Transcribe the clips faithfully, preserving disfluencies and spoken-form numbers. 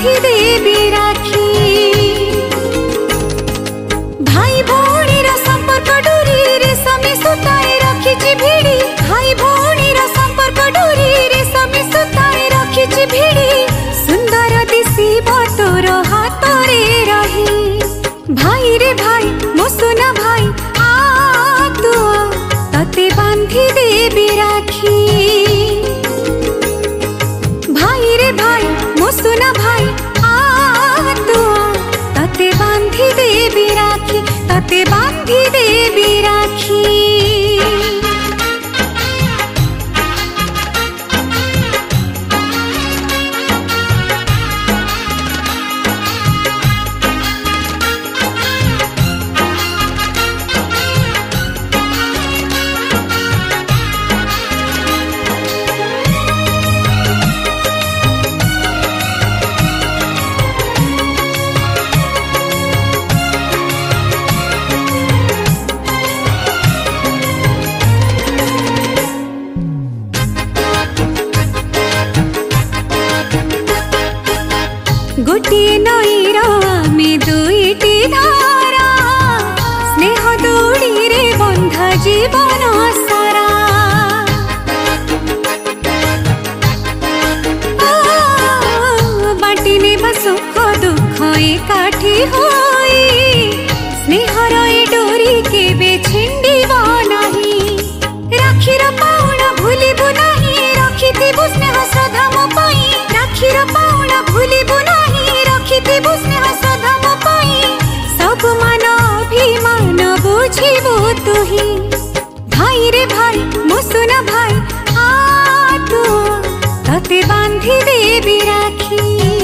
बांधी देवी राखी भाई भौणीर संपर्क डोरी रेशमी सुताए रखिछि भिड़ी भाई भौणीर संपर्क डोरी रेशमी सुताए रखिछि भिड़ी सुंदर दिसिब तोर हाथ रे रही भाई रे भाई मो सुना भाई आ तू तते बांधी देवी राखी भाई रे भाई मो सुना भाई आ तू तते बांधी देवी राखी तते बांधी देवी राखी गोटिए नईर आमे दुईटी धारा स्नेह दौड़ी रे बंधा जीवन सारा बाटी नेबा सुख दुख एकाठी होई स्नेहर ए डोरी केबे छिंडिब नाही राखीर पाउणा भूलिबु नाही रखिथिबु स्नेह श्रद्धा मो पाई राखीर पाउणा भूलिबु रखिथिबु स्नेह श्रद्धा मो पाई सब मान अभिमान बुझिबु तुही भाई रे भाई मो सुना भाई आ तू तते बांधी देवी राखी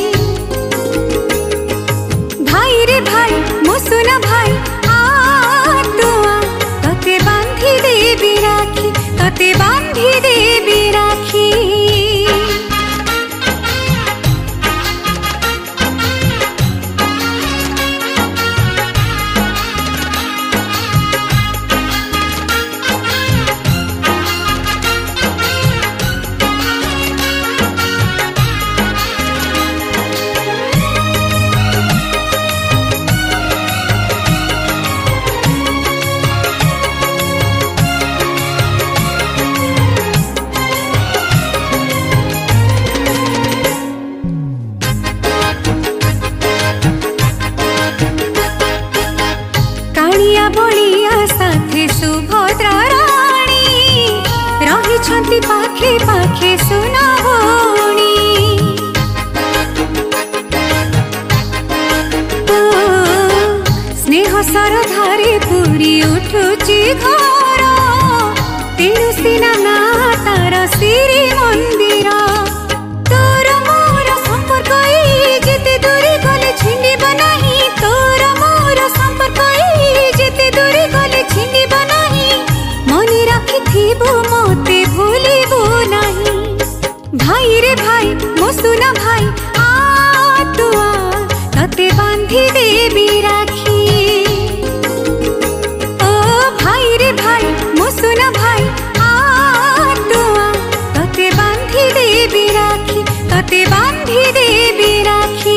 भाई रे भाई मो सुना भाई आ तू तते बांधी देवी राखी तते बांधी देवी राखी बलिया साथे सुभद्रा रानी रही पाखे पाखे सुना भौणी स्नेह सरधारे पूरी उठुची घर तेणु सिना ना तार श्री मंदिर तोर मोर संपर्क जेते दूरी गले छिंडिब नाही तोर मोर संपर्क जेते दूरी गले छिंडिब नाही मने रखिथिबु मोते भूलिबु नाही भाई रे भाई मो सुना भाई आ तू तते बांधी देवी राखी ओ भाई रे भाई मो सुना भाई आ तू तते बांधी देवी राखी तते बांधी देवी राखी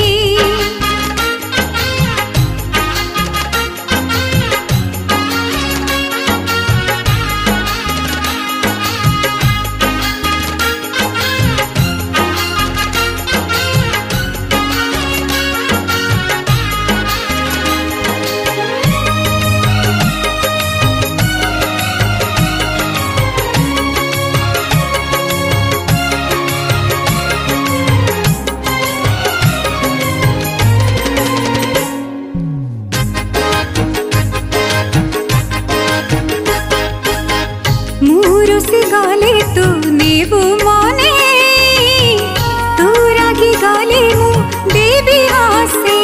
मुरुसी गले तू नेबु मने तू रागी गले मु देवी हसे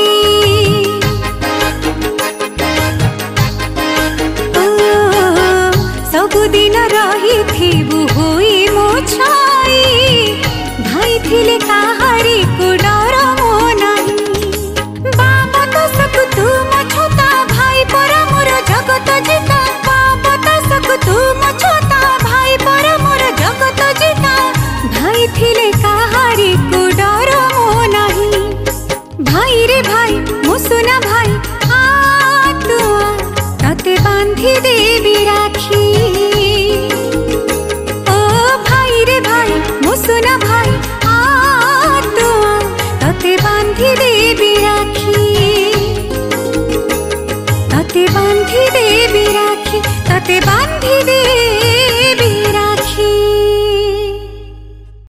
सबुदिन रही थिबु होई मो छाई भाई थिले काहारी को डर मो नाही बाबा तो सब तू मो छोता भाई पर मोर जगत जिता बाबा तो सब तू मो छोता भाई पर मोर जगत जिता भाई थिले काहारी को डर मो नाही बांधी देवी राखी तते बांधी दे